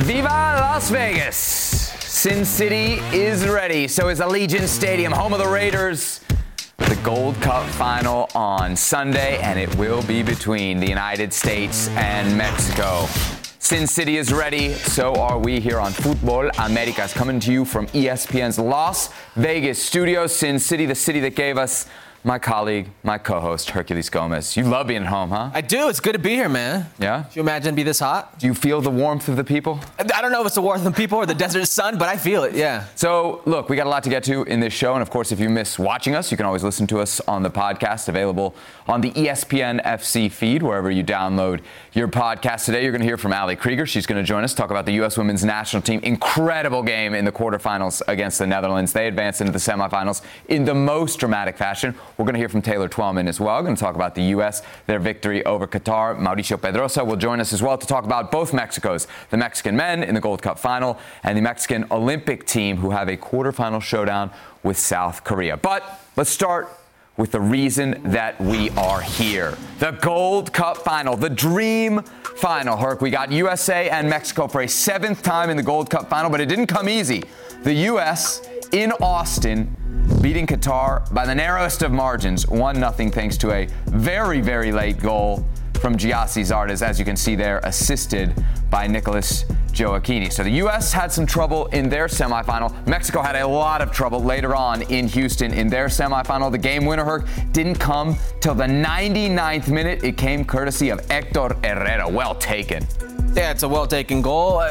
Viva Las Vegas! Sin City is ready. So is Allegiant Stadium, home of the Raiders. The Gold Cup final on Sunday, and it will be between the United States and Mexico. Sin City is ready. So are we here on Futbol Americas, coming to you from ESPN's Las Vegas studios. Sin City, the city that gave us my colleague, my co-host, Herculez Gomez. You love being at home, huh? I do. It's good to be here, man. Yeah? Can you imagine it'd be this hot? Do you feel the warmth of the people? I don't know if it's the warmth of the people or the desert sun, but I feel it, yeah. So, look, we got a lot to get to in this show. And, of course, if you miss watching us, you can always listen to us on the podcast available on the ESPN FC feed, wherever you download your podcast. Today, you're going to hear from Ali Krieger. She's going to join us, talk about the U.S. women's national team. Incredible game in the quarterfinals against the Netherlands. They advanced into the semifinals in the most dramatic fashion. We're going to hear from Taylor Twellman as well. We're going to talk about the U.S., their victory over Qatar. Mauricio Pedrosa will join us as well to talk about both Mexicos, the Mexican men in the Gold Cup final and the Mexican Olympic team who have a quarterfinal showdown with South Korea. But let's start with the reason that we are here. The Gold Cup final, the dream final. Herc, we got USA and Mexico for a seventh time in the Gold Cup final, but it didn't come easy. The U.S. in Austin beating Qatar by the narrowest of margins, 1-0, thanks to a very, very late goal from Giassi Zardes, as you can see there, assisted by Nicholas Gioacchini. So the U.S. had some trouble in their semifinal. Mexico had a lot of trouble later on in Houston in their semifinal. The game winner, Herc, didn't come till the 99th minute. It came courtesy of Hector Herrera. Well taken. Yeah, it's a well-taken goal.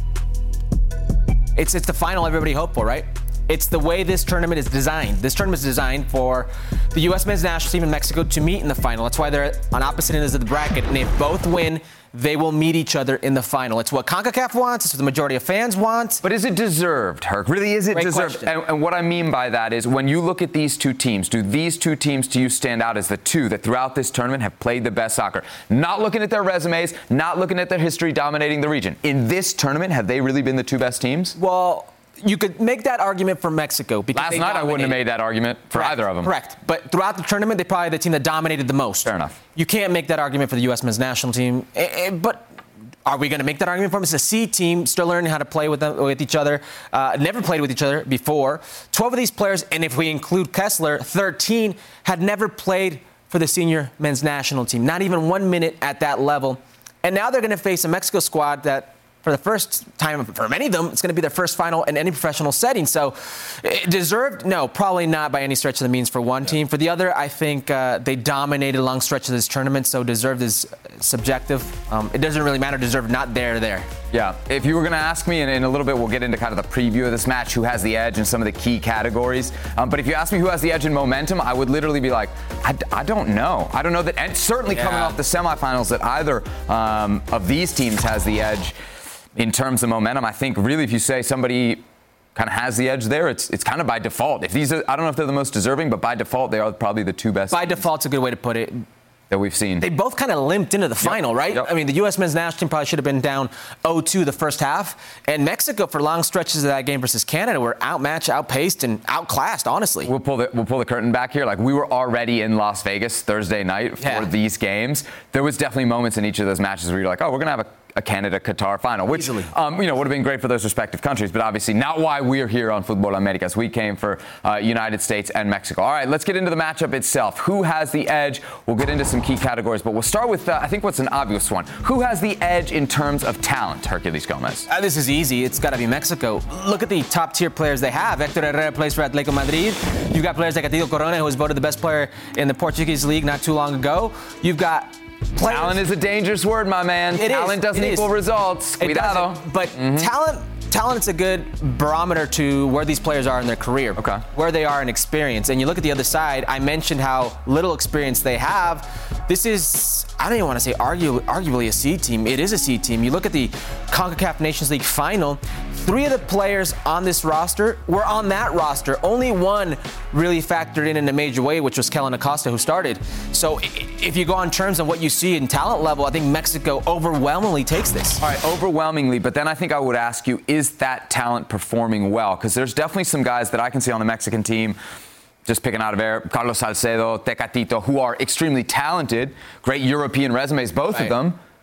It's the final everybody hoped for, right? It's the way this tournament is designed. This tournament is designed for the U.S. men's national team and Mexico to meet in the final. That's why they're on opposite ends of the bracket. And if both win, they will meet each other in the final. It's what CONCACAF wants. It's what the majority of fans want. But is it deserved, Herc? Really, is it Great deserved? And what I mean by that is when you look at these two teams, do these two teams to you stand out as the two that throughout this tournament have played the best soccer? Not looking at their resumes, not looking at their history dominating the region. In this tournament, have they really been the two best teams? Well, you could make that argument for Mexico. Because Last night, I wouldn't have made that argument for either of them. Correct. But throughout the tournament, they're probably the team that dominated the most. Fair enough. You can't make that argument for the U.S. men's national team. But are we going to make that argument for them? It's a C team, still learning how to play with each other. Never played with each other before. 12 of these players, and if we include Kessler, 13, had never played for the senior men's national team. Not even 1 minute at that level. And now they're going to face a Mexico squad that, for the first time for many of them, it's going to be their first final in any professional setting. So, deserved? No, probably not by any stretch of the means for one team. For the other, I think they dominated a long stretch of this tournament, so deserved is subjective. It doesn't really matter. Deserved, not there. Yeah. If you were going to ask me, and in a little bit we'll get into kind of the preview of this match, who has the edge in some of the key categories. But if you ask me who has the edge in momentum, I would literally be like, I don't know. I don't know that, and certainly coming off the semifinals, that either of these teams has the edge. In terms of momentum, I think really if you say somebody kind of has the edge there, it's kind of by default. If these are, I don't know if they're the most deserving, but by default, they are probably the two best. By default's a good way to put it. That we've seen. They both kind of limped into the final, right? Yep. I mean, the U.S. men's national team probably should have been down 0-2 the first half. And Mexico, for long stretches of that game versus Canada, were outmatched, outpaced, and outclassed, honestly. We'll pull the curtain back here. Like, we were already in Las Vegas Thursday night for these games. There was definitely moments in each of those matches where you're like, oh, we're going to have a Canada-Qatar final, which would have been great for those respective countries, but obviously not why we're here on Futbol Americas. We came for United States and Mexico. All right, let's get into the matchup itself. Who has the edge? We'll get into some key categories, but we'll start with, I think, what's an obvious one. Who has the edge in terms of talent, Herculez Gomez? This is easy. It's got to be Mexico. Look at the top-tier players they have. Hector Herrera plays for Atletico Madrid. You've got players like Attilio Corona, who was voted the best player in the Portuguese league not too long ago. You've got players. Talent is a dangerous word, my man. Talent doesn't equal results. Cuidado. But talent's a good barometer to where these players are in their career, where they are in experience. And you look at the other side, I mentioned how little experience they have. This is, I don't even want to say arguably a C team. It is a C team. You look at the CONCACAF Nations League final, 3 of the players on this roster were on that roster. Only one really factored in a major way, which was Kellen Acosta, who started. So if you go on terms of what you see in talent level, I think Mexico overwhelmingly takes this. All right, overwhelmingly, but then I think I would ask you, is that talent performing well? Because there's definitely some guys that I can see on the Mexican team, just picking out of air, Carlos Salcedo, Tecatito, who are extremely talented, great European resumes, both of them.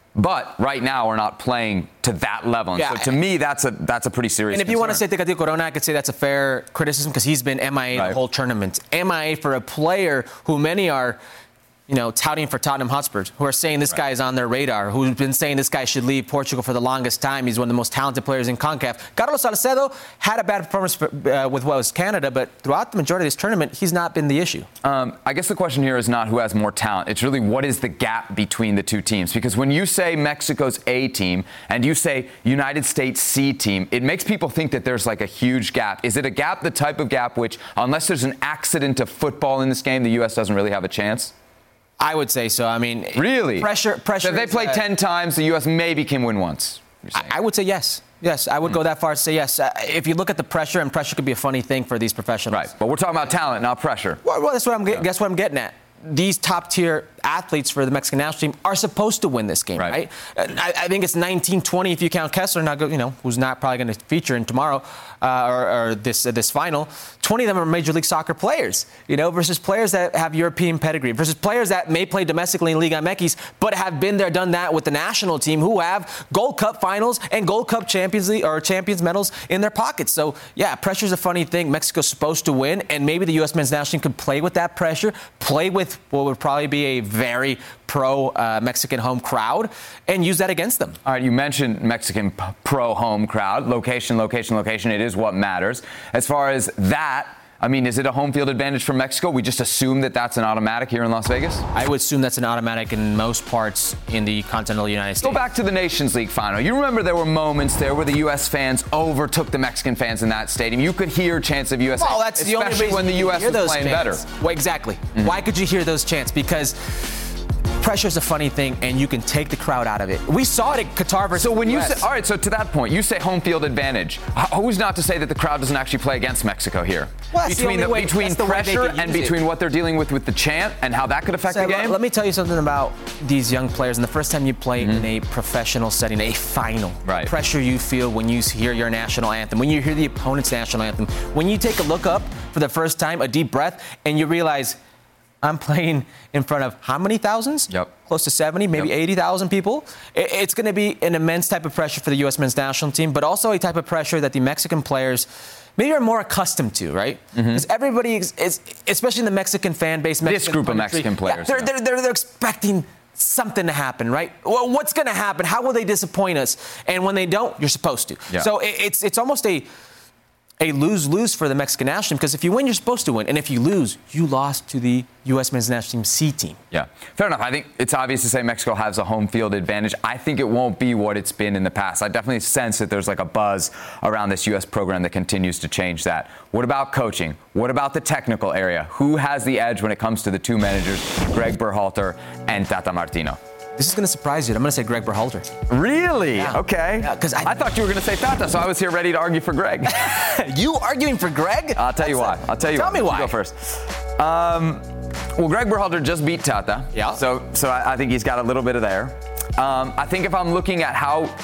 But right now, we're not playing to that level. And so to me, that's a pretty serious And if concern. you want to say Tecatito Corona, I could say that's a fair criticism because he's been MIA the whole tournament. MIA for a player who many are, touting for Tottenham Hotspur, who are saying this guy is on their radar, who's been saying this guy should leave Portugal for the longest time. He's one of the most talented players in CONCACAF. Carlos Salcedo had a bad performance with was Canada, but throughout the majority of this tournament, he's not been the issue. I guess the question here is not who has more talent. It's really what is the gap between the two teams? Because when you say Mexico's A team and you say United States C team, it makes people think that there's like a huge gap. Is it a gap, the type of gap which, unless there's an accident of football in this game, the U.S. doesn't really have a chance? I would say so. I mean, really? Pressure. So if they play 10 times, the U.S. maybe can win once. I would say yes. Yes, I would go that far to say yes. If you look at the pressure, and pressure could be a funny thing for these professionals. Right, but we're talking about talent, not pressure. Well, that's what guess what I'm getting at. These top-tier athletes for the Mexican national team are supposed to win this game, right? I think it's 19-20 if you count Kessler, who's not probably going to feature in tomorrow or this final. 20 of them are Major League Soccer players, versus players that have European pedigree, versus players that may play domestically in Liga MX, but have been there, done that with the national team, who have Gold Cup finals and Gold Cup Champions League or Champions medals in their pockets. So, yeah, pressure's a funny thing. Mexico's supposed to win, and maybe the U.S. men's national team could play with that pressure, play with what would probably be a very pro-Mexican home crowd and use that against them. All right, you mentioned Mexican pro-home crowd. Location. It is what matters. As far as that, I mean, is it a home field advantage for Mexico? We just assume that that's an automatic here in Las Vegas? I would assume that's an automatic in most parts in the continental United States. Go back to the Nations League final. You remember there were moments there where the U.S. fans overtook the Mexican fans in that stadium. You could hear chants of USA, well, that's especially the only reason when the U.S. was playing better. Well, exactly. Mm-hmm. Why could you hear those chants? Because pressure's a funny thing, and you can take the crowd out of it. We saw it at Qatar versus So when the you US. say, all right, so to that point, you say home field advantage. Who's not to say that the crowd doesn't actually play against Mexico here? Well, between pressure and between what they're dealing with the chant and how that could affect the game? Let me tell you something about these young players. And the first time you play in a professional setting, a final, right. Pressure you feel when you hear your national anthem, when you hear the opponent's national anthem, when you take a look up for the first time, a deep breath, and you realize, I'm playing in front of how many thousands? Yep. Close to 70, maybe 80,000 people. It's going to be an immense type of pressure for the U.S. men's national team, but also a type of pressure that the Mexican players maybe are more accustomed to, right? Because everybody is, especially in the Mexican fan base, this group of Mexican players. They're expecting something to happen, right? Well, what's going to happen? How will they disappoint us? And when they don't, you're supposed to. Yeah. So it's almost a lose-lose for the Mexican national team, because if you win, you're supposed to win. And if you lose, you lost to the U.S. men's national team C team. Yeah, fair enough. I think it's obvious to say Mexico has a home field advantage. I think it won't be what it's been in the past. I definitely sense that there's like a buzz around this U.S. program that continues to change that. What about coaching? What about the technical area? Who has the edge when it comes to the two managers, Greg Berhalter and Tata Martino? This is going to surprise you. I'm going to say Greg Berhalter. Really? Yeah. Okay. Yeah, because I thought you were going to say Tata, so I was here ready to argue for Greg. You arguing for Greg? I'll tell you why. Tell me why. You go first. Well, Greg Berhalter just beat Tata. Yeah. So I think he's got a little bit of there. I think if I'm looking at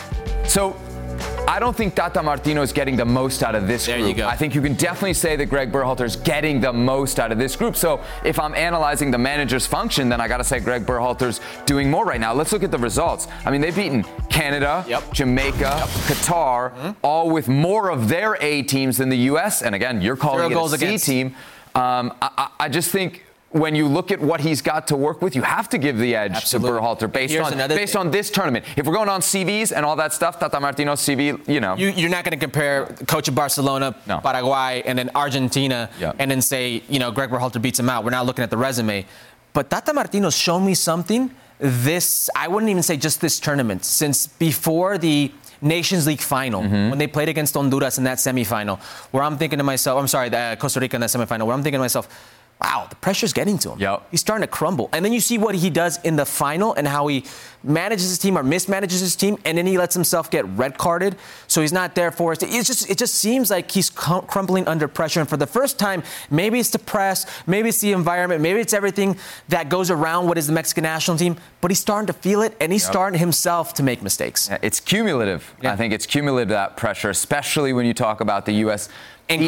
I don't think Tata Martino is getting the most out of this group. There you go. I think you can definitely say that Greg Berhalter is getting the most out of this group. So if I'm analyzing the manager's function, then I got to say Greg Berhalter's doing more right now. Let's look at the results. I mean, they've beaten Canada, Jamaica, Qatar, all with more of their A teams than the U.S. And again, you're calling it a C team. I just think when you look at what he's got to work with, you have to give the edge to Berhalter based on this tournament. If we're going on CVs and all that stuff, Tata Martino's CV, You're not going to compare coach of Barcelona, Paraguay, and then Argentina, and then say, Greg Berhalter beats him out. We're not looking at the resume. But Tata Martino's shown me something I wouldn't even say just this tournament, since before the Nations League final, when they played against Honduras in that semifinal, where I'm thinking to myself, Costa Rica in that semifinal, where I'm thinking to myself, wow, the pressure's getting to him. Yep. He's starting to crumble. And then you see what he does in the final and how he manages his team or mismanages his team, and then he lets himself get red carded, so he's not there for us. It just seems like he's crumbling under pressure. And for the first time, maybe it's the press, maybe it's the environment, maybe it's everything that goes around what is the Mexican national team, but he's starting to feel it, and he's starting himself to make mistakes. It's cumulative. Yeah. I think it's cumulative, that pressure, especially when you talk about the U.S. And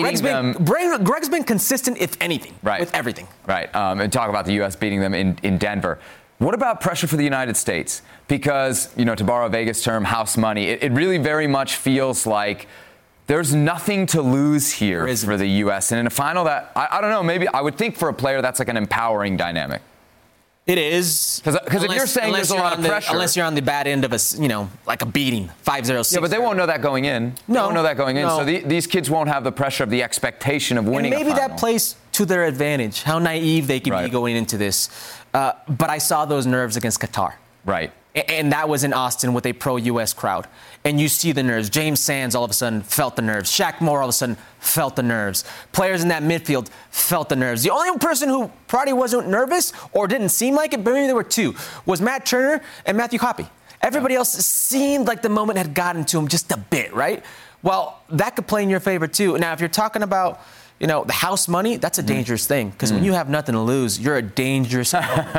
Greg's been consistent, if anything, with everything. Right. And talk about the U.S. beating them in Denver. What about pressure for the United States? Because, to borrow a Vegas term, house money, it really very much feels like there's nothing to lose here for the U.S. And in a final that, I don't know, maybe I would think for a player that's like an empowering dynamic. It is. Because if you're saying there's a lot of pressure. Unless you're on the bad end of like a beating, 5-0, 6-0. Yeah, but they won't know that going in. They won't know that going in. So these kids won't have the pressure of the expectation of winning and maybe a final. that plays to their advantage, how naive they can be going into this. But I saw those nerves against Qatar. Right. And that was in Austin with a pro-U.S. crowd. And you see the nerves. James Sands all of a sudden felt the nerves. Shaq Moore all of a sudden felt the nerves. Players in that midfield felt the nerves. The only person who probably wasn't nervous or didn't seem like it, but maybe there were two, was Matt Turner and Matthew Hoppe. Everybody else seemed like the moment had gotten to him just a bit, right? Well, that could play in your favor, too. Now, if you're talking about the house money, that's a dangerous thing. Because when you have nothing to lose, you're a dangerous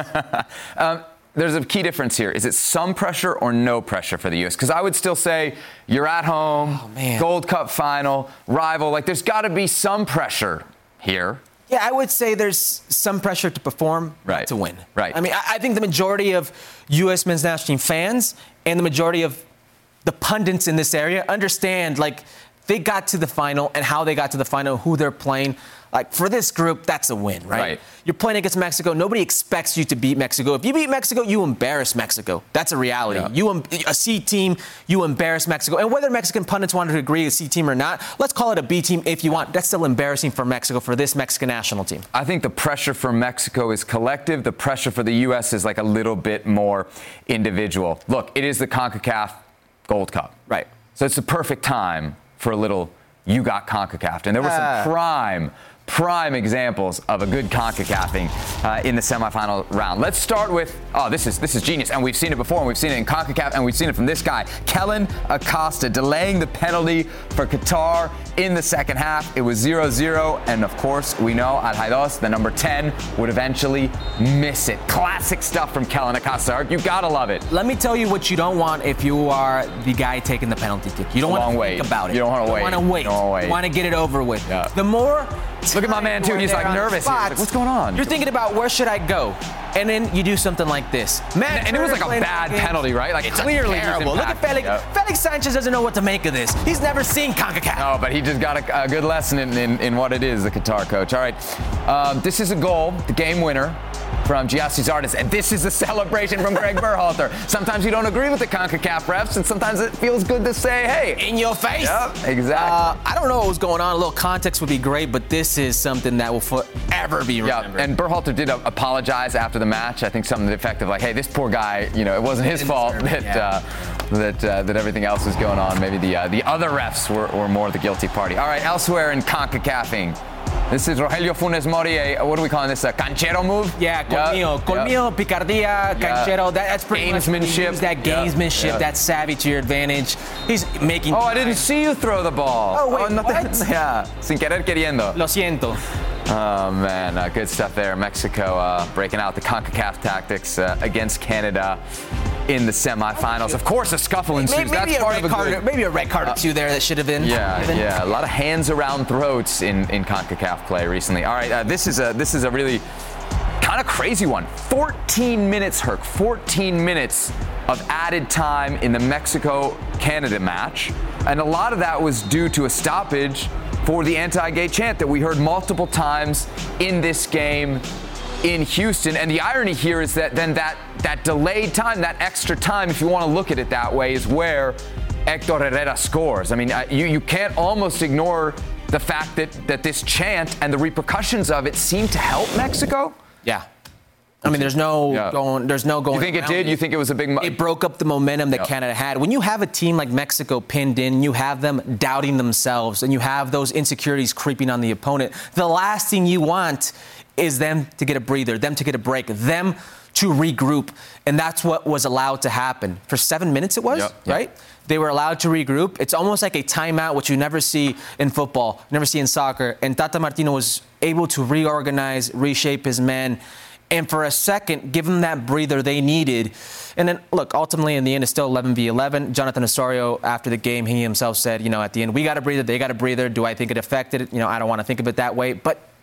There's a key difference here. Is it some pressure or no pressure for the U.S.? Because I would still say you're at home, Gold Cup final, rival. Like, there's got to be some pressure here. Yeah, I would say there's some pressure to perform, not to win. Right. I mean, I think the majority of U.S. men's national team fans and the majority of the pundits in this area understand, like, they got to the final and how they got to the final, who they're playing. Like, for this group, that's a win, right? You're playing against Mexico. Nobody expects you to beat Mexico. If you beat Mexico, you embarrass Mexico. That's a reality. Yeah. A C team, you embarrass Mexico. And whether Mexican pundits wanted to agree a C team or not, let's call it a B team if you want. That's still embarrassing for Mexico, for this Mexican national team. I think the pressure for Mexico is collective. The pressure for the U.S. is like a little bit more individual. Look, it is the CONCACAF Gold Cup. Right. So it's the perfect time for a little you got CONCACAF. And there were some prime examples of a good CONCACAFing in the semifinal round. Let's start with, this is genius, and we've seen it before, and we've seen it in CONCACAF, and we've seen it from this guy, Kellyn Acosta, delaying the penalty for Qatar in the second half. It was 0-0, and of course, we know Al Haidos, the number 10, would eventually miss it. Classic stuff from Kellyn Acosta. You gotta love it. Let me tell you what you don't want if you are the guy taking the penalty kick. You don't want to think about it. You don't want to wait. You want to wait. You want to get it over with. Yeah. The more... Look at my man, too. He's like nervous. He's like, what's going on? You're thinking about where should I go? And then you do something like this. And it was like a bad penalty, right? Like, it's clearly terrible. Look at Felix. Yep. Felix Sanchez doesn't know what to make of this. He's never seen CONCACAF. No, but he just got a good lesson in what it is, the Qatar coach. All right. This is a goal, the game winner from Giassi Zardes, and this is a celebration from Greg Berhalter. Sometimes you don't agree with the CONCACAF refs, and sometimes it feels good to say, hey. In your face. Yep, exactly. I don't know what was going on. A little context would be great, but this is something that will forever be remembered. Yeah, and Berhalter did apologize after the match. I think something to the effect of like, hey, this poor guy, it wasn't his fault that everything else was going on. Maybe the other refs were more the guilty party. All right, elsewhere in CONCACAFing. This is Rogelio Funes Mori, what are we calling this, a canchero move? Yeah, colmillo, picardia, canchero, that's pretty gamesmanship. Much that gamesmanship, that savvy to your advantage. He's making... I didn't see you throw the ball. Oh, wait, what? Yeah, sin querer queriendo. Lo siento. Oh, man, good stuff there. Mexico breaking out the CONCACAF tactics against Canada in the semifinals. Of course, a scuffle ensues. Maybe a red card or two there that should have been. Yeah. A lot of hands around throats in CONCACAF play recently. All right, this is a really kind of crazy one. 14 minutes, Herc. 14 minutes of added time in the Mexico-Canada match. And a lot of that was due to a stoppage for the anti-gay chant that we heard multiple times in this game in Houston. And the irony here is that then that delayed time, that extra time, if you want to look at it that way, is where Hector Herrera scores. I mean, you can't almost ignore the fact that this chant and the repercussions of it seem to help Mexico. Yeah. I mean, there's no going. You think it did? You think it was a big? It broke up the momentum that Canada had. When you have a team like Mexico pinned in, you have them doubting themselves, and you have those insecurities creeping on the opponent. The last thing you want is them to get a breather, them to get a break, them to regroup, and that's what was allowed to happen for 7 minutes. It was right. They were allowed to regroup. It's almost like a timeout, which you never see in football, never see in soccer. And Tata Martino was able to reorganize, reshape his men. And for a second, give them that breather they needed. And then, look, ultimately, in the end, it's still 11v11. Jonathan Osorio, after the game, he himself said, at the end, we got a breather, they got a breather. Do I think it affected it? I don't want to think of it that way. But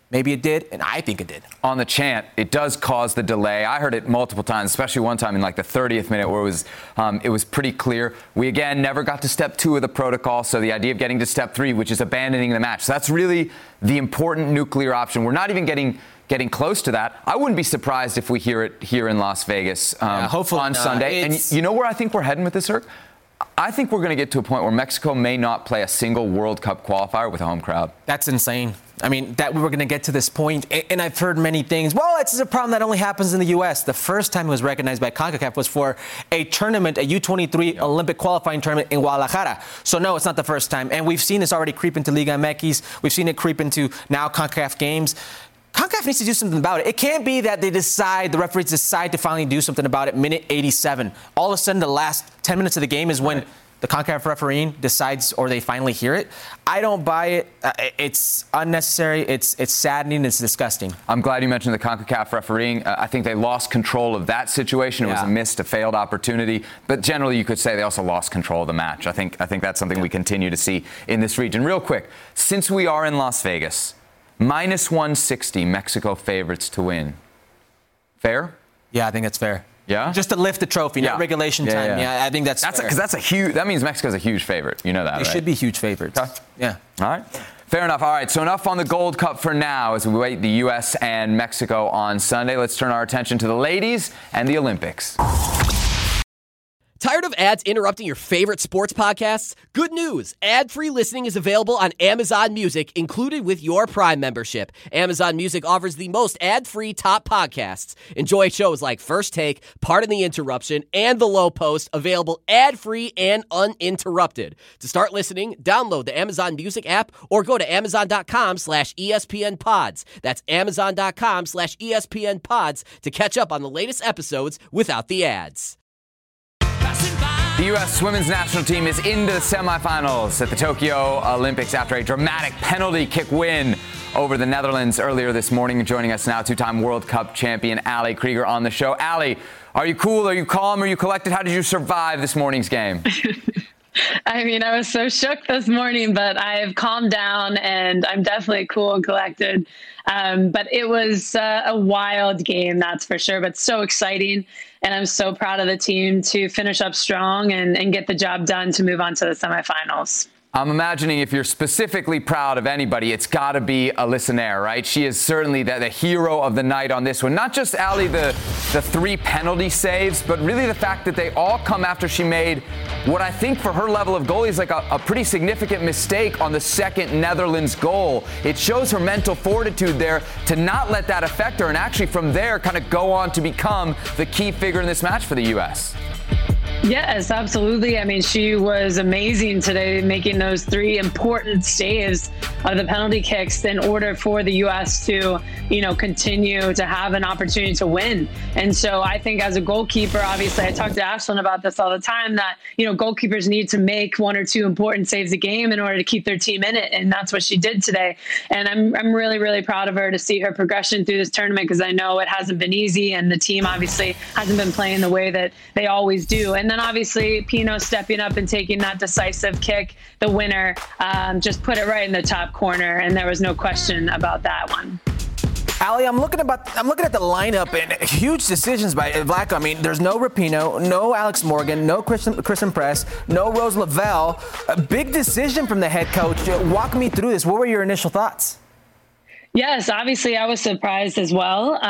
Maybe it did, and I think it did. On the chant, it does cause the delay. I heard it multiple times, especially one time in like the 30th minute where it was pretty clear. We, again, never got to step 2 of the protocol, so the idea of getting to step 3, which is abandoning the match. So that's really the important nuclear option. We're not even getting close to that. I wouldn't be surprised if we hear it here in Las Vegas hopefully on Sunday. And you know where I think we're heading with this, Herc? I think we're going to get to a point where Mexico may not play a single World Cup qualifier with a home crowd. That's insane. I mean, that we were going to get to this point, and I've heard many things. Well, it's a problem that only happens in the U.S. The first time it was recognized by CONCACAF was for a tournament, a U23 Olympic qualifying tournament in Guadalajara. So, no, it's not the first time. And we've seen this already creep into Liga MX. We've seen it creep into now CONCACAF games. CONCACAF needs to do something about it. It can't be that the referees decide to finally do something about it minute 87. All of a sudden, the last 10 minutes of the game is when the CONCACAF referee decides, or they finally hear it. I don't buy it. It's unnecessary. It's saddening. It's disgusting. I'm glad you mentioned the CONCACAF refereeing. I think they lost control of that situation. It was a failed opportunity. But generally, you could say they also lost control of the match. I think that's something we continue to see in this region. Real quick, since we are in Las Vegas, minus 160 Mexico favorites to win. Fair? Yeah, I think it's fair. Yeah? Just to lift the trophy, not regulation time. Yeah, I think that's fair. Because that's a huge. That means Mexico's a huge favorite. You know that, right? They should be huge favorites. Okay. Yeah. All right. Fair enough. All right. So enough on the Gold Cup for now as we wait the U.S. and Mexico on Sunday. Let's turn our attention to the ladies and the Olympics. Tired of ads interrupting your favorite sports podcasts? Good news! Ad-free listening is available on Amazon Music, included with your Prime membership. Amazon Music offers the most ad-free top podcasts. Enjoy shows like First Take, Pardon the Interruption, and The Low Post, available ad-free and uninterrupted. To start listening, download the Amazon Music app or go to amazon.com/ESPN Pods. That's amazon.com/ESPN Pods to catch up on the latest episodes without the ads. The U.S. women's national team is into the semifinals at the Tokyo Olympics after a dramatic penalty kick win over the Netherlands earlier this morning. Joining us now, two-time World Cup champion Ali Krieger on the show. Ali, are you cool? Are you calm? Are you collected? How did you survive this morning's game? I mean, I was so shook this morning, but I've calmed down and I'm definitely cool and collected. But it was a wild game, that's for sure, but so exciting. And I'm so proud of the team to finish up strong and get the job done to move on to the semifinals. I'm imagining if you're specifically proud of anybody, it's got to be Alyssa Naeher, right? She is certainly the hero of the night on this one. Not just, Ali, the 3 penalty saves, but really the fact that they all come after she made what I think for her level of goalie is like a pretty significant mistake on the second Netherlands goal. It shows her mental fortitude there to not let that affect her and actually from there kind of go on to become the key figure in this match for the U.S. Yes, absolutely. I mean, she was amazing today, making those 3 important saves out of the penalty kicks in order for the U.S. to, continue to have an opportunity to win. And so I think as a goalkeeper, obviously, I talk to Ashlyn about this all the time, that, goalkeepers need to make 1 or 2 important saves a game in order to keep their team in it. And that's what she did today. And I'm really, really proud of her to see her progression through this tournament, because I know it hasn't been easy and the team obviously hasn't been playing the way that they always do. And then obviously Pino stepping up and taking that decisive kick, the winner, just put it right in the top corner, and there was no question about that one. Ali, I'm looking at the lineup and huge decisions by Vlatko. I mean, there's no Rapinoe, no Alex Morgan, no Christen Press, no Rose Lavelle. A big decision from the head coach. Walk me through this. What were your initial thoughts? Yes, obviously I was surprised as well.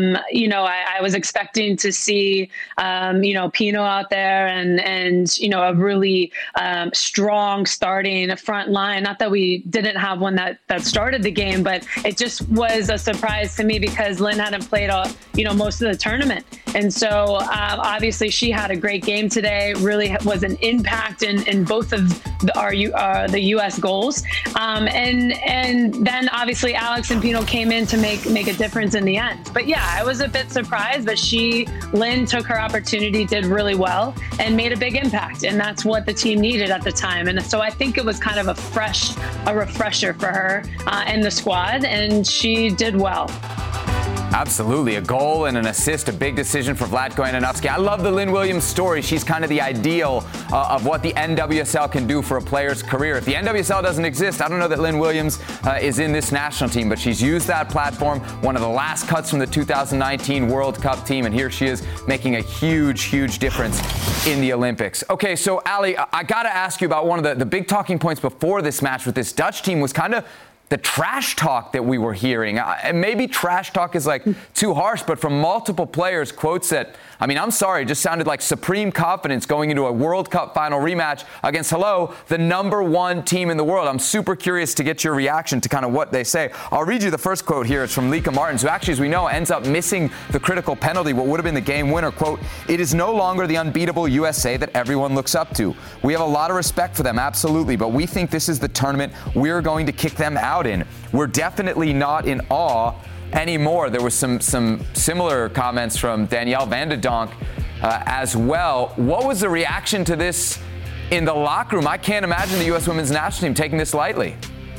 I was expecting to see, Pino out there and a really strong starting front line. Not that we didn't have one that started the game, but it just was a surprise to me because Lynn hadn't played most of the tournament. And so obviously she had a great game today, really was an impact in both of the U.S. goals. And then obviously Alex and Pino came in to make a difference in the end. But yeah, I was a bit surprised, but Lynn took her opportunity, did really well, and made a big impact. And that's what the team needed at the time. And so I think it was kind of a refresher for her and the squad, and she did well. Absolutely. A goal and an assist, a big decision for Vlatko Andonovski. I love the Lynn Williams story. She's kind of the ideal of what the NWSL can do for a player's career. If the NWSL doesn't exist, I don't know that Lynn Williams is in this national team, but she's used that platform, one of the last cuts from the 2019 World Cup team, and here she is making a huge, huge difference in the Olympics. Okay, so Ali, I got to ask you about one of the big talking points before this match with this Dutch team was kind of the trash talk that we were hearing. Maybe trash talk is like too harsh, but from multiple players, quotes that, I mean, I'm sorry, it just sounded like supreme confidence going into a World Cup final rematch against, the number one team in the world. I'm super curious to get your reaction to kind of what they say. I'll read you the first quote here. It's from Lika Martins, who actually, as we know, ends up missing the critical penalty, what would have been the game winner. Quote, "It is no longer the unbeatable USA that everyone looks up to. We have a lot of respect for them, absolutely, but we think this is the tournament we're going to kick them out in. We're definitely not in awe anymore." There was some similar comments from Danielle Van de Donk as well. What was the reaction to this in the locker room? I can't imagine the U.S. women's national team taking this lightly.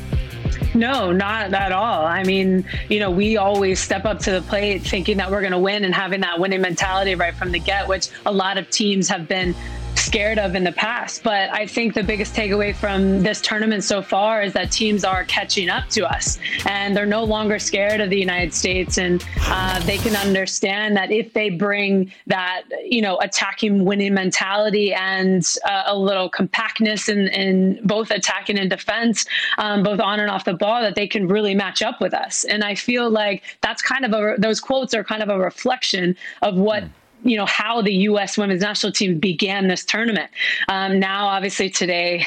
No, not at all. I mean, we always step up to the plate thinking that we're going to win and having that winning mentality right from the get, which a lot of teams have been scared of in the past. But I think the biggest takeaway from this tournament so far is that teams are catching up to us, and they're no longer scared of the United States. And they can understand that if they bring that, attacking winning mentality and a little compactness in both attacking and defense, both on and off the ball, that they can really match up with us. And I feel like that's kind of those quotes are kind of a reflection of what how the U.S. women's national team began this tournament. Now, obviously today,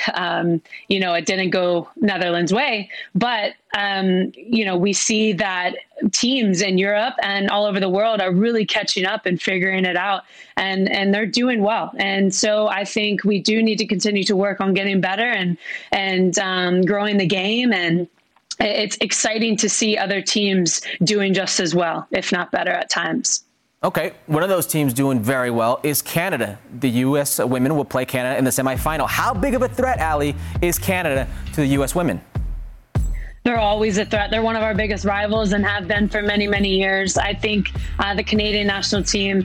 it didn't go Netherlands' way, but, we see that teams in Europe and all over the world are really catching up and figuring it out, and they're doing well. And so I think we do need to continue to work on getting better and growing the game. And it's exciting to see other teams doing just as well, if not better at times. Okay, one of those teams doing very well is Canada. The U.S. women will play Canada in the semifinal. How big of a threat, Ali, is Canada to the U.S. women? They're always a threat. They're one of our biggest rivals and have been for many, many years. I think the Canadian national team,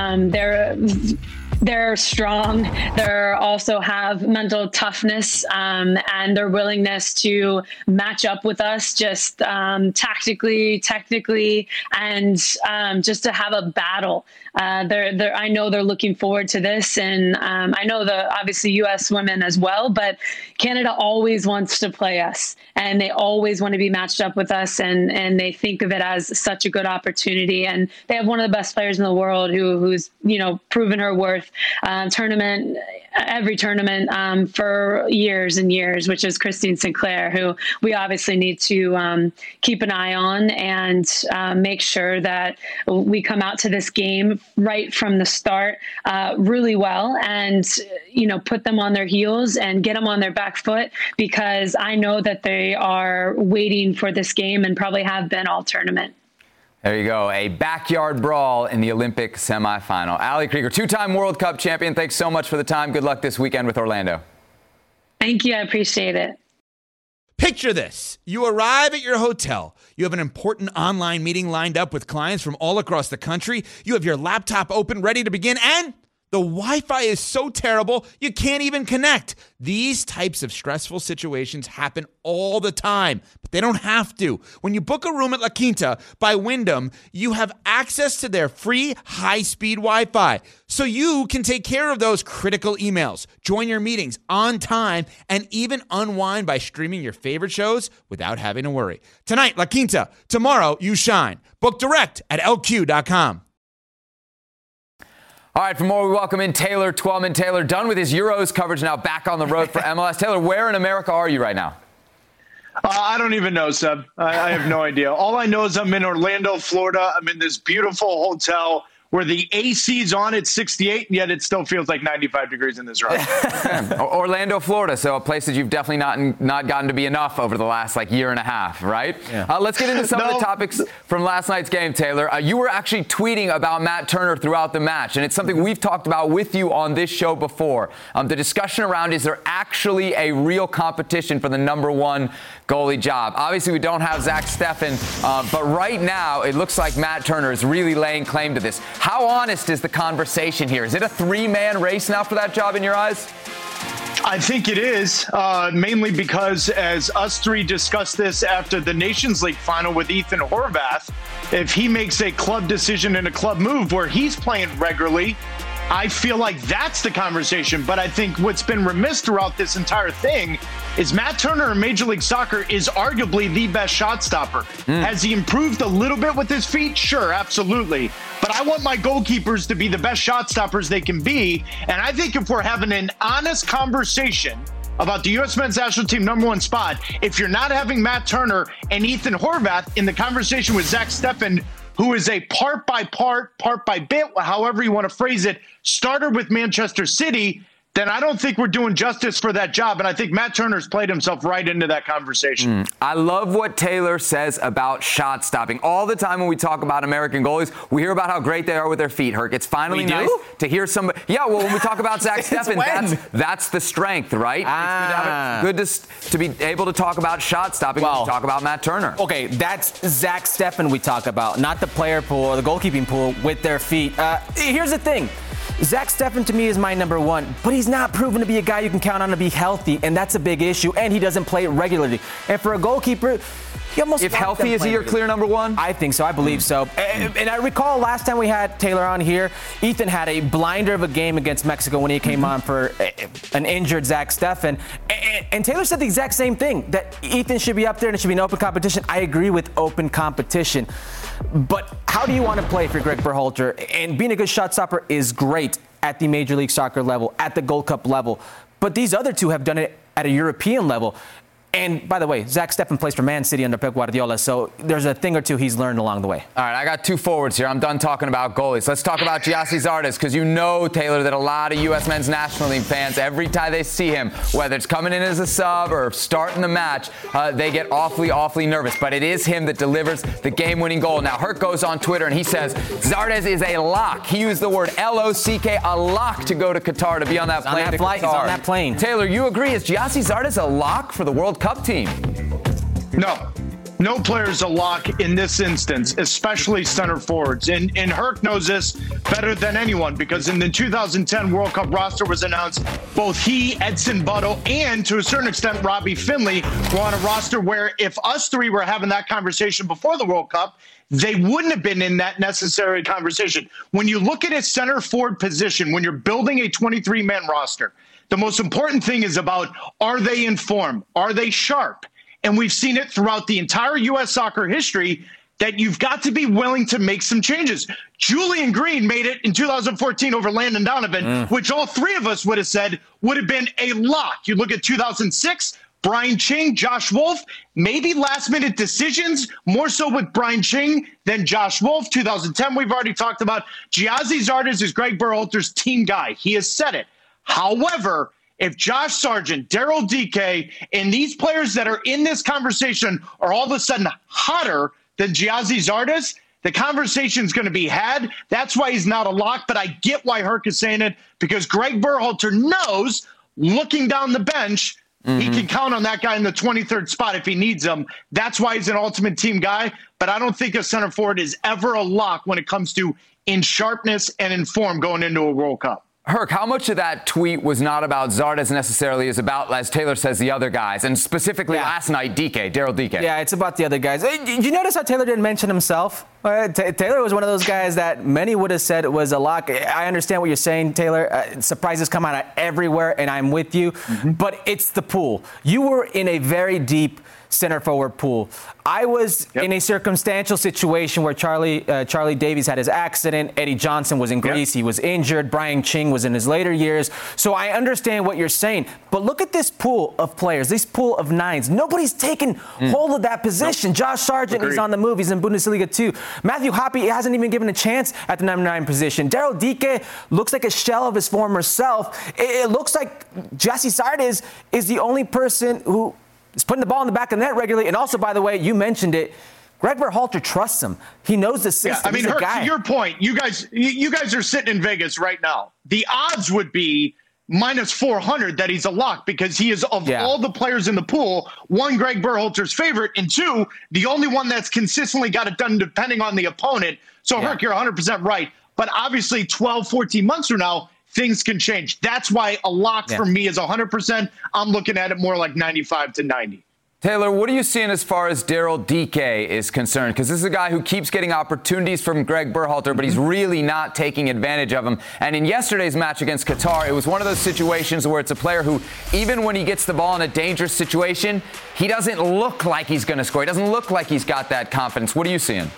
they're strong. They also have mental toughness and their willingness to match up with us just tactically, technically, and just to have a battle. I know they're looking forward to this, and I know obviously U.S. women as well, but Canada always wants to play us, and they always want to be matched up with us, and they think of it as such a good opportunity. And they have one of the best players in the world who's proven her worth every tournament for years and years, which is Christine Sinclair, who we obviously need to keep an eye on and make sure that we come out to this game right from the start really well, and put them on their heels and get them on their back foot, because I know that they are waiting for this game and probably have been all tournament. There you go. A backyard brawl in the Olympic semifinal. Ali Krieger, two-time World Cup champion. Thanks so much for the time. Good luck this weekend with Orlando. Thank you. I appreciate it. Picture this. You arrive at your hotel. You have an important online meeting lined up with clients from all across the country. You have your laptop open, ready to begin, and the Wi-Fi is so terrible, you can't even connect. These types of stressful situations happen all the time, but they don't have to. When you book a room at La Quinta by Wyndham, you have access to their free high-speed Wi-Fi, so you can take care of those critical emails, join your meetings on time, and even unwind by streaming your favorite shows without having to worry. Tonight, La Quinta. Tomorrow, you shine. Book direct at LQ.com. All right, for more, we welcome in Taylor Twellman. Taylor, done with his Euros coverage, now back on the road for MLS. Taylor, where in America are you right now? I don't even know, Seb. I have no idea. All I know is I'm in Orlando, Florida. I'm in this beautiful hotel where the AC's on at 68, yet it still feels like 95 degrees in this room. Orlando, Florida, so a place that you've definitely not gotten to be enough over the last year and a half, right? Yeah. Let's get into some of the topics from last night's game, Taylor. You were actually tweeting about Matt Turner throughout the match, and it's something we've talked about with you on this show before. The discussion around, is there actually a real competition for the number one goalie job? Obviously, we don't have Zach Steffen, but right now it looks like Matt Turner is really laying claim to this. How honest is the conversation here? Is it a three-man race now for that job in your eyes? I think it is, mainly because as us three discussed this after the Nations League final with Ethan Horvath, if he makes a club decision and a club move where he's playing regularly, I feel like that's the conversation. But I think what's been remiss throughout this entire thing is Matt Turner in Major League Soccer is arguably the best shot stopper. Has he improved a little bit with his feet? Sure, absolutely. But I want my goalkeepers to be the best shot stoppers they can be. And I think if we're having an honest conversation about the U.S. men's national team number one spot, if you're not having Matt Turner and Ethan Horvath in the conversation with Zach Steffen, who is a part by bit, however you want to phrase it, starter with Manchester City, then I don't think we're doing justice for that job. And I think Matt Turner's played himself right into that conversation. I love what Taylor says about shot stopping. All the time when we talk about American goalies, we hear about how great they are with their feet, Herc. It's finally nice to hear somebody. Yeah, well, when we talk about Zach Steffen, that's the strength, right? It's good to be able to talk about shot stopping when we talk about Matt Turner. Okay, that's Zach Steffen we talk about, not the player pool or the goalkeeping pool with their feet. Here's the thing. Zach Steffen to me is my number one, but he's not proven to be a guy you can count on to be healthy, and that's a big issue, and he doesn't play regularly. And for a goalkeeper, he almost... If healthy, is he your clear number one? I think so. I believe so. And I recall last time we had Taylor on here, Ethan had a blinder of a game against Mexico when he came on for an injured Zach Steffen. And Taylor said the exact same thing, that Ethan should be up there and it should be an open competition. I agree with open competition. But how do you want to play for Greg Berhalter? And being a good shot stopper is great at the Major League Soccer level, at the Gold Cup level. But these other two have done it at a European level. And, by the way, Zach Steffen plays for Man City under Pep Guardiola, so there's a thing or two he's learned along the way. All right, I got two forwards here. I'm done talking about goalies. Let's talk about Gyasi Zardes, because you know, Taylor, that a lot of U.S. men's national team fans, every time they see him, whether it's coming in as a sub or starting the match, they get awfully nervous. But it is him that delivers the game-winning goal. Now, Herc goes on Twitter, and he says Zardes is a lock. He used the word L-O-C-K, a lock to go to Qatar, to be on that plane to Qatar. He's on that plane. Taylor, you agree? Is Gyasi Zardes a lock for the World Cup team? No player's a lock in this instance, especially center forwards. And Herc knows this better than anyone, because in the 2010 World Cup roster was announced, both he, Edson Butto, and to a certain extent Robbie Finley were on a roster where if us three were having that conversation before the World Cup, they wouldn't have been in that necessary conversation. When you look at a center forward position, when you're building a 23-man roster, the most important thing is about, are they in form? Are they sharp? And we've seen it throughout the entire U.S. soccer history that you've got to be willing to make some changes. Julian Green made it in 2014 over Landon Donovan, which all three of us would have said would have been a lock. You look at 2006, Brian Ching, Josh Wolf, maybe last-minute decisions, more so with Brian Ching than Josh Wolf. 2010, we've already talked about. Gyasi Zardes is Greg Berhalter's team guy. He has said it. However, if Josh Sargent, Daryl Dike, and these players that are in this conversation are all of a sudden hotter than Gyasi Zardes, the conversation's going to be had. That's why he's not a lock, but I get why Herc is saying it, because Greg Berhalter knows, looking down the bench, he can count on that guy in the 23rd spot if he needs him. That's why he's an ultimate team guy, but I don't think a center forward is ever a lock when it comes to in sharpness and in form going into a World Cup. Herc, how much of that tweet was not about Zardes necessarily, is about, as Taylor says, the other guys, and specifically last night, Daryl Dike? Yeah, it's about the other guys. Did you notice how Taylor didn't mention himself? Taylor was one of those guys that many would have said it was a lock. I understand what you're saying, Taylor. Surprises come out of everywhere, and I'm with you. But it's the pool. You were in a very deep center forward pool. I was in a circumstantial situation where Charlie Davies had his accident. Eddie Johnson was in Greece. He was injured. Brian Ching was in his later years. So I understand what you're saying. But look at this pool of players, this pool of nines. Nobody's taken hold of that position. Josh Sargent is on the move. He's in Bundesliga too. Matthew Hoppe hasn't even given a chance at the number 9 position. Daryl Dike looks like a shell of his former self. It looks like Gyasi Zardes is the only person who is putting the ball in the back of the net regularly. And also, by the way, you mentioned it, Greg Berhalter trusts him. He knows the system. Yeah, I mean, Herc, to your point, you guys are sitting in Vegas right now. The odds would be minus 400 that he's a lock because he is, of all the players in the pool, one, Greg Berhalter's favorite, and two, the only one that's consistently got it done depending on the opponent. So, Herc, you're 100% right. But obviously, 12, 14 months from now, things can change. That's why a lock for me is 100%. I'm looking at it more like 95 to 90. Taylor, what are you seeing as far as Daryl Dike is concerned? Because this is a guy who keeps getting opportunities from Greg Berhalter, but he's really not taking advantage of them. And in yesterday's match against Qatar, it was one of those situations where it's a player who, even when he gets the ball in a dangerous situation, he doesn't look like he's going to score. He doesn't look like he's got that confidence. What are you seeing?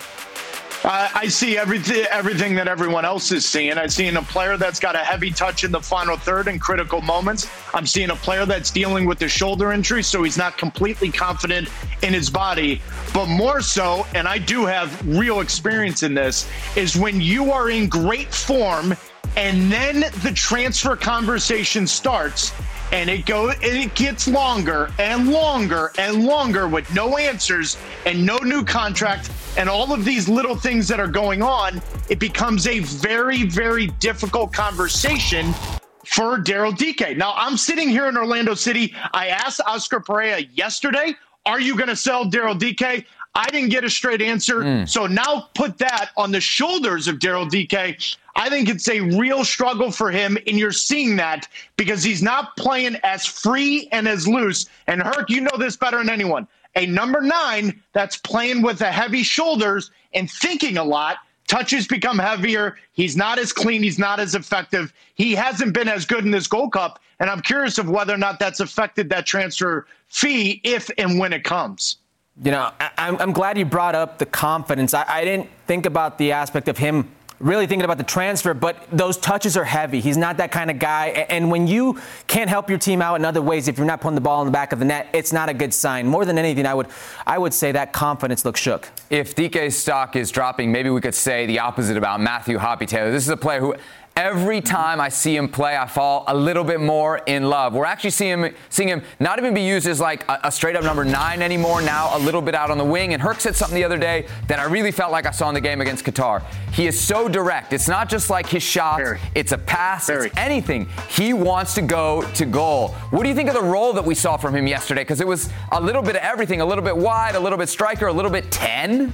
I see everything that everyone else is seeing. I'm seeing a player that's got a heavy touch in the final third in critical moments. I'm seeing a player that's dealing with the shoulder injury, so he's not completely confident in his body. But more so, and I do have real experience in this, is when you are in great form and then the transfer conversation starts, and it gets longer and longer and longer with no answers and no new contract and all of these little things that are going on. It becomes a very, very difficult conversation for Daryl Dike. Now, I'm sitting here in Orlando City. I asked Oscar Pereira yesterday, are you going to sell Daryl Dike? I didn't get a straight answer. So now put that on the shoulders of Daryl Dike. I think it's a real struggle for him, and you're seeing that because he's not playing as free and as loose. And Herc, you know this better than anyone. A number 9 that's playing with the heavy shoulders and thinking a lot, touches become heavier. He's not as clean. He's not as effective. He hasn't been as good in this Gold Cup, and I'm curious of whether or not that's affected that transfer fee if and when it comes. You know, I'm glad you brought up the confidence. I didn't think about the aspect of him really thinking about the transfer, but those touches are heavy. He's not that kind of guy. And when you can't help your team out in other ways, if you're not putting the ball in the back of the net, it's not a good sign. More than anything, I would say that confidence looks shook. If Dike's stock is dropping, maybe we could say the opposite about Matthew Hoppe, Taylor. This is a player who every time I see him play, I fall a little bit more in love. We're actually seeing him not even be used as like a straight-up number 9 anymore, now a little bit out on the wing. And Herc said something the other day that I really felt like I saw in the game against Qatar. He is so direct. It's not just like his shot. It's a pass. It's anything. He wants to go to goal. What do you think of the role that we saw from him yesterday? Because it was a little bit of everything, a little bit wide, a little bit striker, a little bit 10.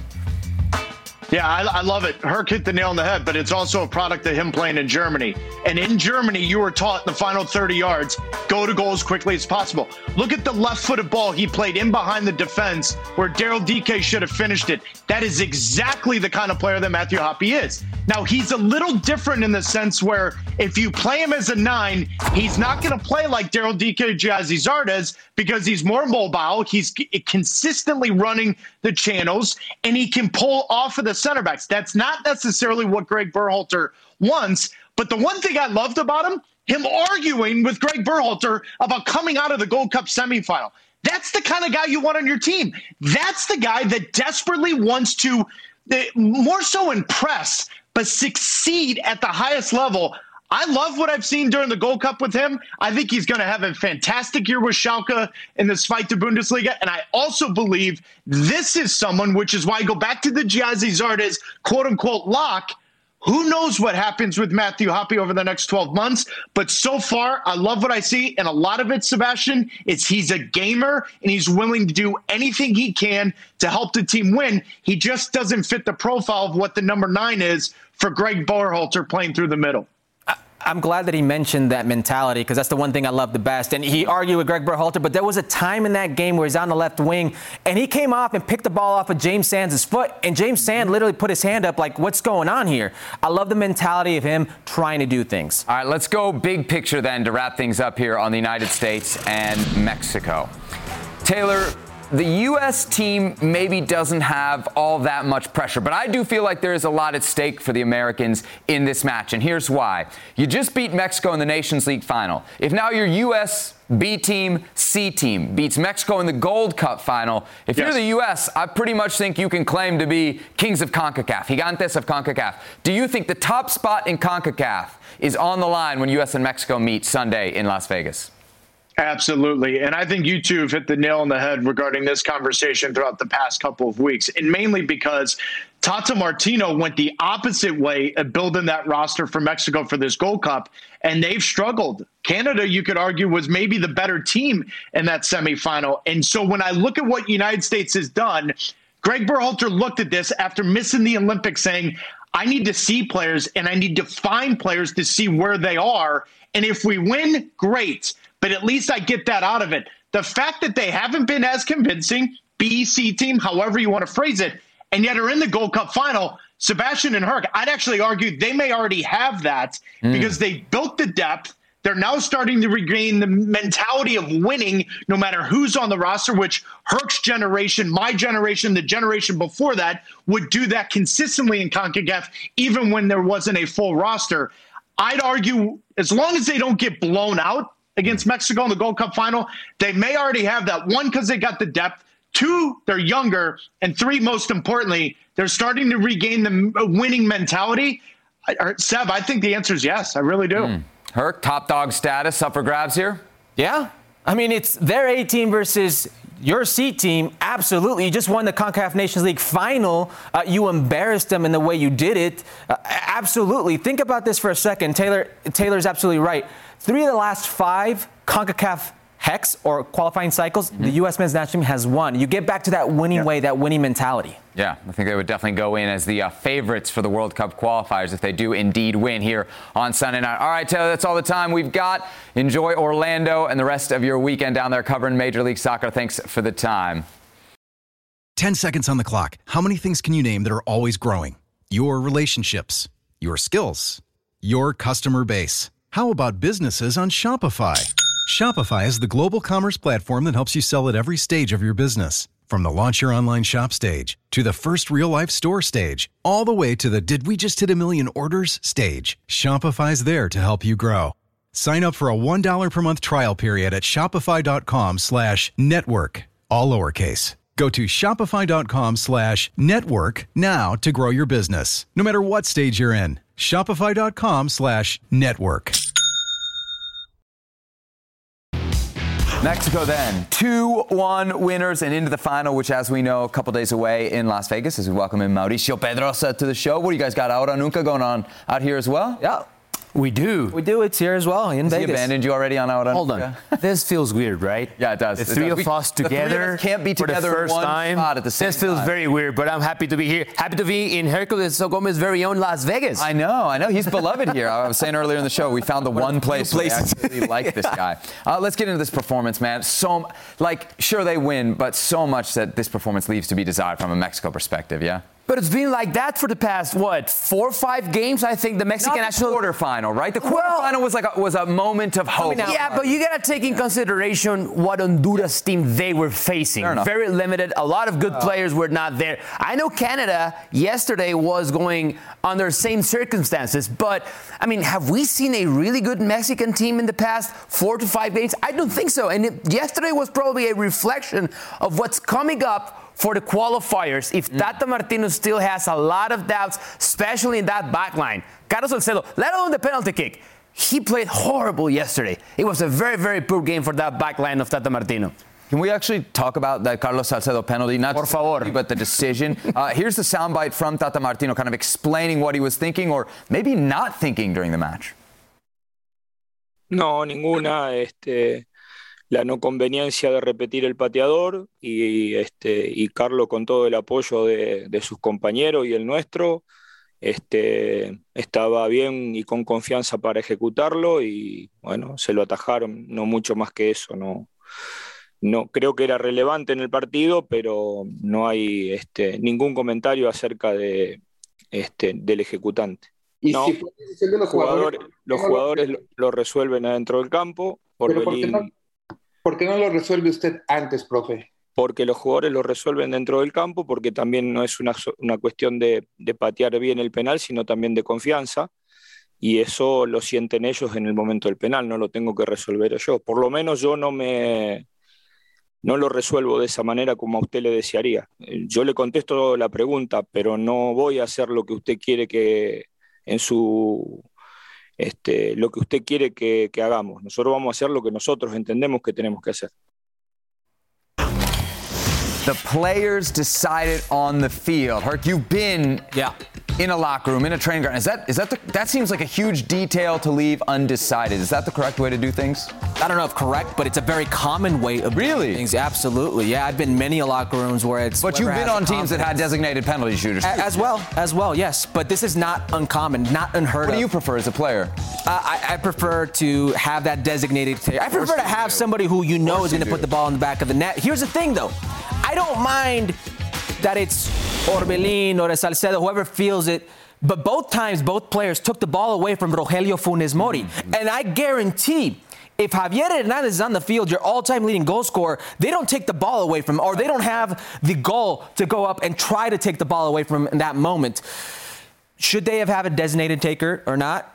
Yeah, I love it. Herc hit the nail on the head, but it's also a product of him playing in Germany. And in Germany, you were taught the final 30 yards, go to goal as quickly as possible. Look at the left-footed ball he played in behind the defense where Daryl Dike should have finished it. That is exactly the kind of player that Matthew Hoppe is. Now, he's a little different in the sense where if you play him as a 9, he's not going to play like Daryl Dike or Gyasi Zardes because he's more mobile. He's consistently running the channels, and he can pull off of the center backs. That's not necessarily what Greg Berhalter wants. But the one thing I loved about him arguing with Greg Berhalter about coming out of the Gold Cup semifinal. That's the kind of guy you want on your team. That's the guy that desperately wants to more so impress, but succeed at the highest level. I love what I've seen during the Gold Cup with him. I think he's going to have a fantastic year with Schalke in this fight to Bundesliga. And I also believe this is someone, which is why I go back to the Gyasi Zardes quote-unquote lock. Who knows what happens with Matthew Hoppe over the next 12 months? But so far, I love what I see. And a lot of it, Sebastian, is he's a gamer and he's willing to do anything he can to help the team win. He just doesn't fit the profile of what the number 9 is for Greg Berhalter playing through the middle. I'm glad that he mentioned that mentality because that's the one thing I love the best. And he argued with Greg Berhalter, but there was a time in that game where he's on the left wing and he came off and picked the ball off of James Sands' foot. And James Sand literally put his hand up like, what's going on here? I love the mentality of him trying to do things. All right, let's go big picture then to wrap things up here on the United States and Mexico. Taylor, the U.S. team maybe doesn't have all that much pressure, but I do feel like there is a lot at stake for the Americans in this match, and here's why. You just beat Mexico in the Nations League final. If now your U.S. B team, C team beats Mexico in the Gold Cup final, if you're the U.S., I pretty much think you can claim to be kings of CONCACAF, gigantes of CONCACAF. Do you think the top spot in CONCACAF is on the line when U.S. and Mexico meet Sunday in Las Vegas? Absolutely. And I think you two have hit the nail on the head regarding this conversation throughout the past couple of weeks, and mainly because Tata Martino went the opposite way of building that roster for Mexico for this Gold Cup, and they've struggled. Canada, you could argue, was maybe the better team in that semifinal. And so when I look at what United States has done, Greg Berhalter looked at this after missing the Olympics saying, I need to see players and I need to find players to see where they are. And if we win, great. But at least I get that out of it. The fact that they haven't been as convincing, BC team, however you want to phrase it, and yet are in the Gold Cup final, Sebastian and Herc, I'd actually argue they may already have that because they built the depth. They're now starting to regain the mentality of winning no matter who's on the roster, which Herc's generation, my generation, the generation before that would do that consistently in CONCACAF, even when there wasn't a full roster. I'd argue as long as they don't get blown out against Mexico in the Gold Cup final, they may already have that. One, because they got the depth. Two, they're younger. And three, most importantly, they're starting to regain the winning mentality. Seb, I think the answer is yes. I really do. Herc, top dog status up for grabs here? Yeah. I mean, it's their A team versus your C team. Absolutely. You just won the CONCACAF Nations League final. You embarrassed them in the way you did it. Absolutely. Think about this for a second. Taylor's absolutely right. 3 of the last 5 CONCACAF hex or qualifying cycles, the U.S. men's national team has won. You get back to that winning way, that winning mentality. Yeah, I think they would definitely go in as the favorites for the World Cup qualifiers if they do indeed win here on Sunday night. All right, Taylor, that's all the time we've got. Enjoy Orlando and the rest of your weekend down there covering Major League Soccer. Thanks for the time. 10 seconds on the clock. How many things can you name that are always growing? Your relationships, your skills, your customer base. How about businesses on Shopify? Shopify is the global commerce platform that helps you sell at every stage of your business. From the launch your online shop stage, to the first real-life store stage, all the way to the did we just hit a million orders stage. Shopify's there to help you grow. Sign up for a $1 per month trial period at shopify.com/network, all lowercase. Go to shopify.com/network now to grow your business, no matter what stage you're in. Shopify.com/network. Mexico then, 2-1 winners and into the final, which, as we know, a couple days away in Las Vegas as we welcome in Mauricio Pedrosa to the show. What do you guys got, Ahora Nunca, going on out here as well? Yeah. We do. It's here as well in Vegas. He abandoned you already on Ahora Hold Nunca? on. This feels weird, right? Yeah, it does. The three of us together. The three of us can't be together for the first in one time. spot at the same This feels time. very weird, but I'm happy to be here. Happy to be in Herculez Gomez's very own Las Vegas. I know. He's beloved here. I was saying earlier in the show, we found the one place where we actually like this guy. Let's get into this performance, man. Sure they win, but so much that this performance leaves to be desired from a Mexico perspective, yeah? But it's been like that for the past, 4 or 5 games? I think the Mexican national quarterfinal, right? The quarterfinal was a moment of hope. Yeah, but you got to take in consideration what Honduras team they were facing. Very limited. A lot of good players were not there. I know Canada yesterday was going under same circumstances, but I mean, have we seen a really good Mexican team in the past 4 to 5 games? I don't think so. And yesterday was probably a reflection of what's coming up for the qualifiers if Tata Martino still has a lot of doubts, especially in that back line. Carlos Salcedo, let alone the penalty kick. He played horrible yesterday. It was a very, very poor game for that back line of Tata Martino. Can we actually talk about that Carlos Salcedo penalty? Not Por favor. But the decision. Here's the soundbite from Tata Martino kind of explaining what he was thinking or maybe not thinking during the match. No, ninguna. La no conveniencia de repetir el pateador y Carlos con todo el apoyo de sus compañeros y el nuestro estaba bien y con confianza para ejecutarlo y bueno, se lo atajaron, no mucho más que eso, no creo que era relevante en el partido, pero no hay ningún comentario acerca del ejecutante. Y no, si puede ser de los jugadores lo resuelven adentro del campo. ¿Por qué no lo resuelve usted antes, profe? porque los jugadores lo resuelven dentro del campo, porque también no es una cuestión de patear bien el penal, sino también de confianza, y eso lo sienten ellos en el momento del penal, no lo tengo que resolver yo. Por lo menos yo no lo resuelvo de esa manera como a usted le desearía. Yo le contesto la pregunta, pero no voy a hacer lo que usted quiere que lo que usted quiere que hagamos. Nosotros vamos a hacer lo que nosotros entendemos que tenemos que hacer. The players decided on the field. Herc, you've been in a locker room, in a training ground. That seems like a huge detail to leave undecided. Is that the correct way to do things? I don't know if correct, but it's a very common way of doing things. Absolutely. Yeah, I've been in many locker rooms where it's... But you've been on teams that had designated penalty shooters. As well, yes. But this is not uncommon, not unheard of. What do you prefer as a player? I prefer to have that designated player. I prefer to have somebody who you know is going to put the ball in the back of the net. Here's the thing, though. I don't mind that it's Orbelin or Salcedo, whoever feels it, but both times, both players took the ball away from Rogelio Funes Mori. Mm-hmm. And I guarantee, if Javier Hernandez is on the field, your all-time leading goal scorer, they don't take the ball away from him, or they don't have the goal to go up and try to take the ball away from him in that moment. Should they have a designated taker or not?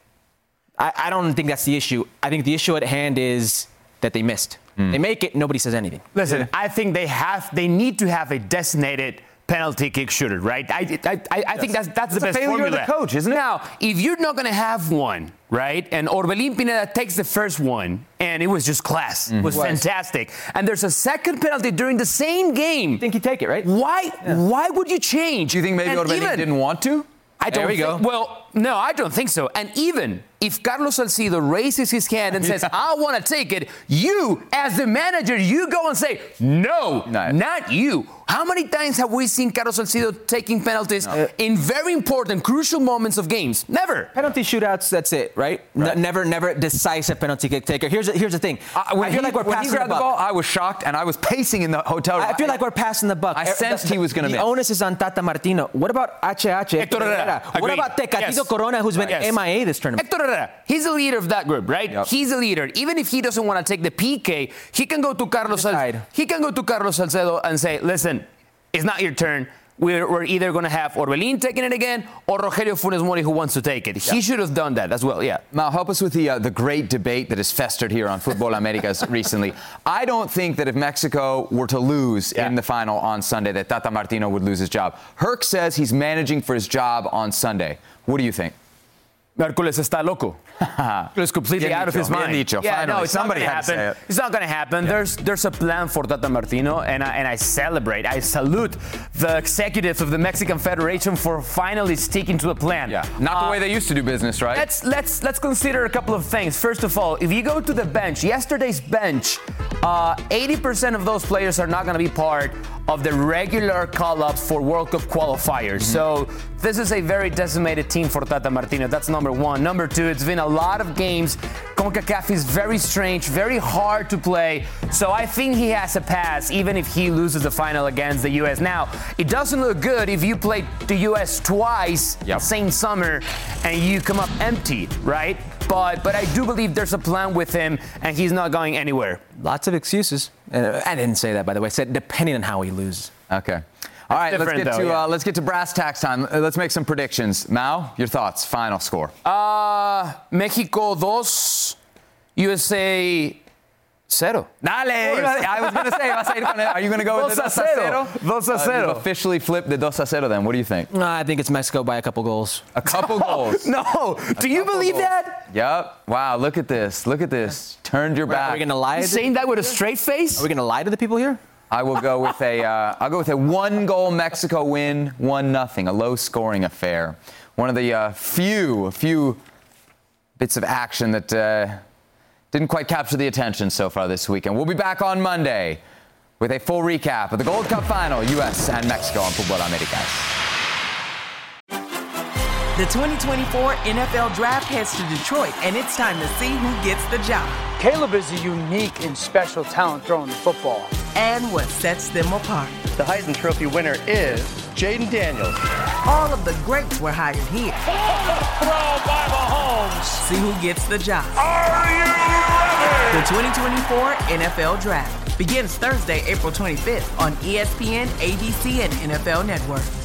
I don't think that's the issue. I think the issue at hand is that they missed. They make it, nobody says anything. Listen, I think they need to have a designated penalty kick shooter, right? I think that's the best formula. Of the coach, isn't it? Now, if you're not going to have one, right, and Orbelin Pineda takes the first one, and it was just class. It was fantastic. And there's a second penalty during the same game. I think he'd take it, right? Why would you change? Do you think maybe Orbelin didn't want to? There we go. Well, no, I don't think so. And even if Carlos Salcedo raises his hand and says, I want to take it, you, as the manager, you go and say, no, not you. How many times have we seen Carlos Salcedo taking penalties in very important, crucial moments of games? Never. Penalty shootouts, that's it, right? Never decisive penalty kick taker. Here's the thing. When he grabbed the ball, I was shocked, and I was pacing in the hotel room. I feel like we're passing the buck. I sensed he was going to miss. The onus is on Tata Martino. What about Hector Herrera? What about Tecatito Corona, who's been MIA this tournament? Hector Herrera, he's the leader of that group, right? Yep. He's the leader. Even if he doesn't want to take the PK, he can go to Carlos Salcedo and say, listen, it's not your turn. We're either going to have Orbelin taking it again or Rogelio Funes Mori who wants to take it. He should have done that as well, Mal, help us with the great debate that has festered here on Futbol Americas recently. I don't think that if Mexico were to lose in the final on Sunday, that Tata Martino would lose his job. Herc says he's managing for his job on Sunday. What do you think? Hercules está loco. It's completely out of his mind. Finally, somebody had to say it. It's not going to happen. There's a plan for Tata Martino, and I celebrate. I salute the executives of the Mexican Federation for finally sticking to a plan. Not the way they used to do business, right? Let's consider a couple of things. First of all, if you go to the bench, yesterday's bench, 80% of those players are not going to be part of the regular call-ups for World Cup qualifiers. So this is a very decimated team for Tata Martino. That's number one. Number two, it's been a lot of games. CONCACAF is very strange, very hard to play. So I think he has a pass, even if he loses the final against the U.S. Now, it doesn't look good if you play the U.S. twice the same summer and you come up empty, right? But I do believe there's a plan with him, and he's not going anywhere. Lots of excuses. I didn't say that, by the way. I said depending on how he loses. Okay. All right, let's get to brass tacks time. Let's make some predictions. Mao, your thoughts, final score. Mexico 2, USA 0. Dale, I was going to say, are you going to go with the 2-0? 2-0. You've officially flipped the 2-0 then. What do you think? I think it's Mexico by a couple goals. A couple goals? No. Do you believe that? Yep. Wow, look at this. Turned your back. Are we going to lie? Saying that with a straight face? Are we going to lie to the people here? I will go with I'll go with a 1-goal Mexico win, 1-0, a low-scoring affair. One of the few bits of action that didn't quite capture the attention so far this weekend. We'll be back on Monday with a full recap of the Gold Cup final, U.S. and Mexico on Futbol Americas. The 2024 NFL Draft heads to Detroit, and it's time to see who gets the job. Caleb is a unique and special talent throwing the football. And what sets them apart. The Heisman Trophy winner is Jaden Daniels. All of the greats were hired here. Throw by Mahomes. See who gets the job. Are you ready? The 2024 NFL Draft. begins Thursday, April 25th on ESPN, ABC, and NFL Network.